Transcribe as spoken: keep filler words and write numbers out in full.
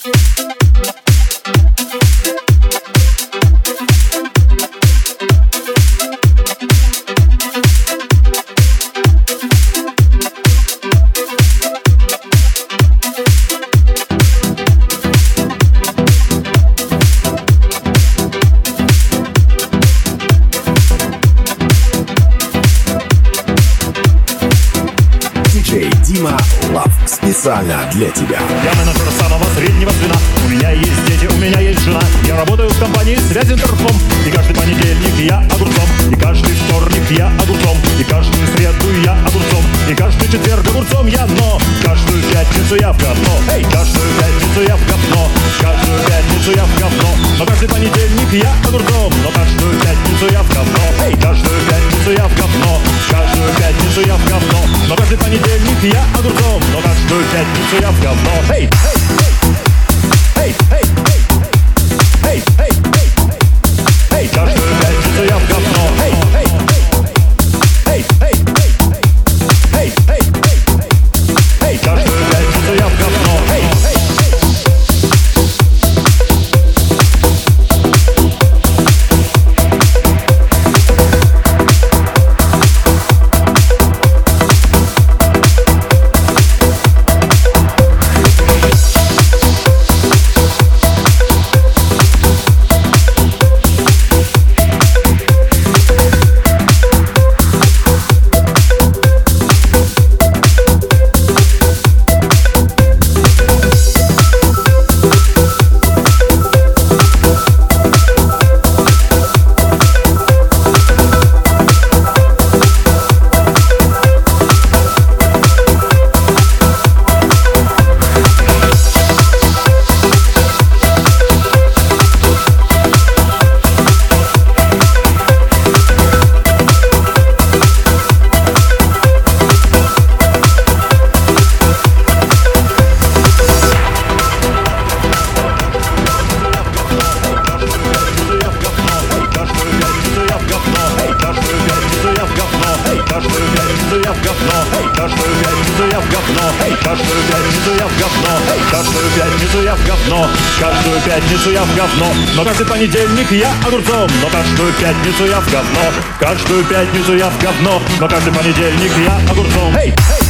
Дима Лав специально для тебя. Я менеджер самого среднего звена. У меня есть дети, у меня есть жена. Я работаю в компании «Связь Интерком». И каждый понедельник я огурцом. И каждый вторник я огурцом. И каждую среду я огурцом. И каждый четверг огурцом я, но каждую пятницу я в говно. Эй, каждую пятницу я в говно. Каждую пятницу я в говно. Но каждый понедельник я огурцом. Но каждую пятницу я в говно. Эй, каждую пятницу я в говно. Каждую пятницу я в говно. Но каждый понедельник я огурцом. Но каждую пятницу я в говно. Эй, эй, эй, эй, эй, эй, эй, эй, каждую пятницу я в говно. Эй, эй, эй, эй, эй, эй, эй, каждую пятницу я в говно. Эй, эй. Каждую пятницу я в говно, но каждый понедельник я огурцом. Но каждую пятницу я в говно, каждую пятницу я в говно, но каждый понедельник я огурцом. Эй!